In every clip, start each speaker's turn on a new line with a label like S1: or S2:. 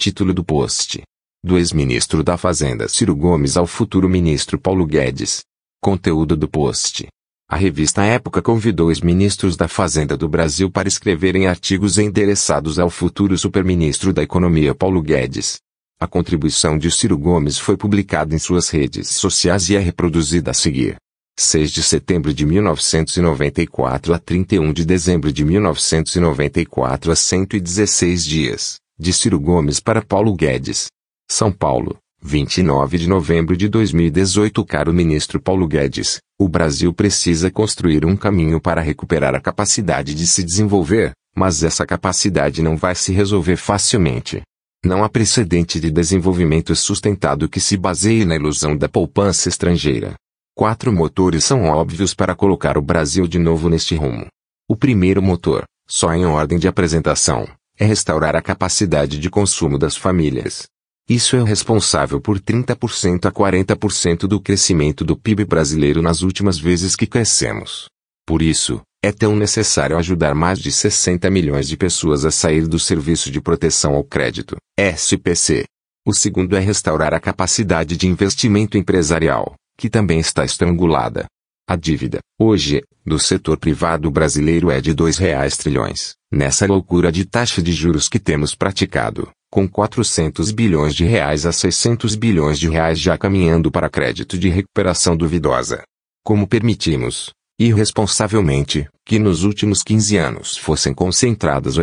S1: Título do post: do ex-ministro da Fazenda Ciro Gomes ao futuro ministro Paulo Guedes. Conteúdo do post: a revista Época convidou ex-ministros da Fazenda do Brasil para escreverem artigos endereçados ao futuro superministro da Economia Paulo Guedes. A contribuição de Ciro Gomes foi publicada em suas redes sociais e é reproduzida a seguir. 6 de setembro de 1994 a 31 de dezembro de 1994 a 116 dias, de Ciro Gomes para Paulo Guedes. São Paulo, 29 de novembro de 2018. Caro ministro Paulo Guedes, o Brasil precisa construir um caminho para recuperar a capacidade de se desenvolver, mas essa capacidade não vai se resolver facilmente. Não há precedente de desenvolvimento sustentado que se baseie na ilusão da poupança estrangeira. 4 motores são óbvios para colocar o Brasil de novo neste rumo. O primeiro motor, só em ordem de apresentação, é restaurar a capacidade de consumo das famílias. Isso é responsável por 30% a 40% do crescimento do PIB brasileiro nas últimas vezes que crescemos. Por isso, é tão necessário ajudar mais de 60 milhões de pessoas a sair do Serviço de Proteção ao Crédito, SPC. O segundo é restaurar a capacidade de investimento empresarial, que também está estrangulada. A dívida, hoje, do setor privado brasileiro é de R$ trilhões, nessa loucura de taxa de juros que temos praticado, com 400 bilhões de reais a 600 bilhões de reais já caminhando para crédito de recuperação duvidosa. Como permitimos, irresponsavelmente, que nos últimos 15 anos fossem concentradas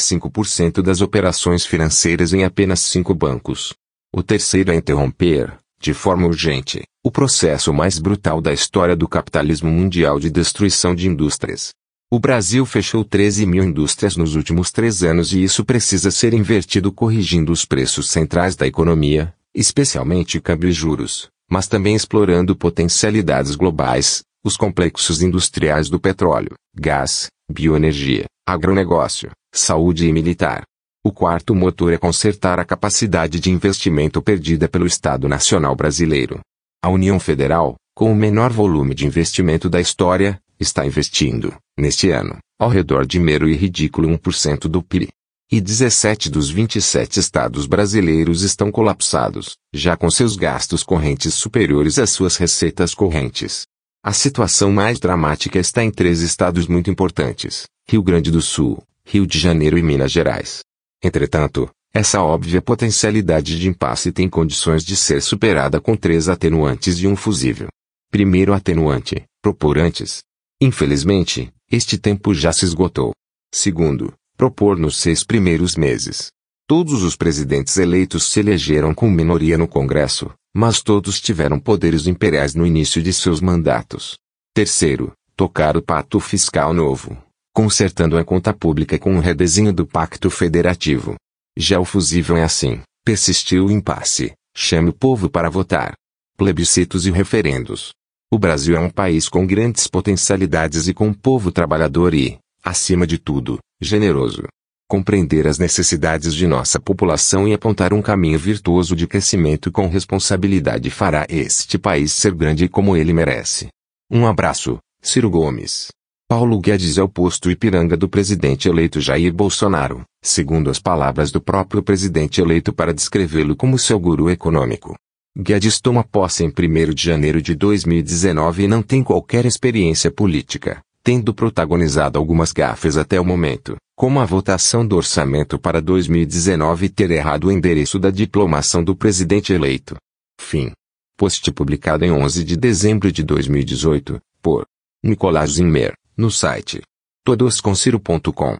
S1: 85% das operações financeiras em apenas 5 bancos? O terceiro é interromper, de forma urgente, o processo mais brutal da história do capitalismo mundial de destruição de indústrias. O Brasil fechou 13 mil indústrias nos últimos 3 anos e isso precisa ser invertido corrigindo os preços centrais da economia, especialmente câmbio e juros, mas também explorando potencialidades globais, os complexos industriais do petróleo, gás, bioenergia, agronegócio, saúde e militar. O quarto motor é consertar a capacidade de investimento perdida pelo Estado Nacional Brasileiro. A União Federal, com o menor volume de investimento da história, está investindo, neste ano, ao redor de mero e ridículo 1% do PIB. E 17 dos 27 estados brasileiros estão colapsados, já com seus gastos correntes superiores às suas receitas correntes. A situação mais dramática está em 3 estados muito importantes: Rio Grande do Sul, Rio de Janeiro e Minas Gerais. Entretanto, essa óbvia potencialidade de impasse tem condições de ser superada com 3 atenuantes e um fusível. Primeiro atenuante: propor antes. Infelizmente, este tempo já se esgotou. Segundo, propor nos 6 primeiros meses. Todos os presidentes eleitos se elegeram com minoria no Congresso, mas todos tiveram poderes imperiais no início de seus mandatos. Terceiro, tocar o pacto fiscal novo, consertando a conta pública com um redesenho do Pacto Federativo. Já o fusível é assim: persistiu o impasse, chame o povo para votar. Plebiscitos e referendos. O Brasil é um país com grandes potencialidades e com um povo trabalhador e, acima de tudo, generoso. Compreender as necessidades de nossa população e apontar um caminho virtuoso de crescimento com responsabilidade fará este país ser grande como ele merece. Um abraço, Ciro Gomes. Paulo Guedes é o posto Ipiranga do presidente eleito Jair Bolsonaro, segundo as palavras do próprio presidente eleito para descrevê-lo como seu guru econômico. Guedes toma posse em 1º de janeiro de 2019 e não tem qualquer experiência política, tendo protagonizado algumas gafes até o momento, como a votação do orçamento para 2019 e ter errado o endereço da diplomação do presidente eleito. Fim. Post publicado em 11 de dezembro de 2018, por Nicolás Zimmer, no site todoscomciro.com.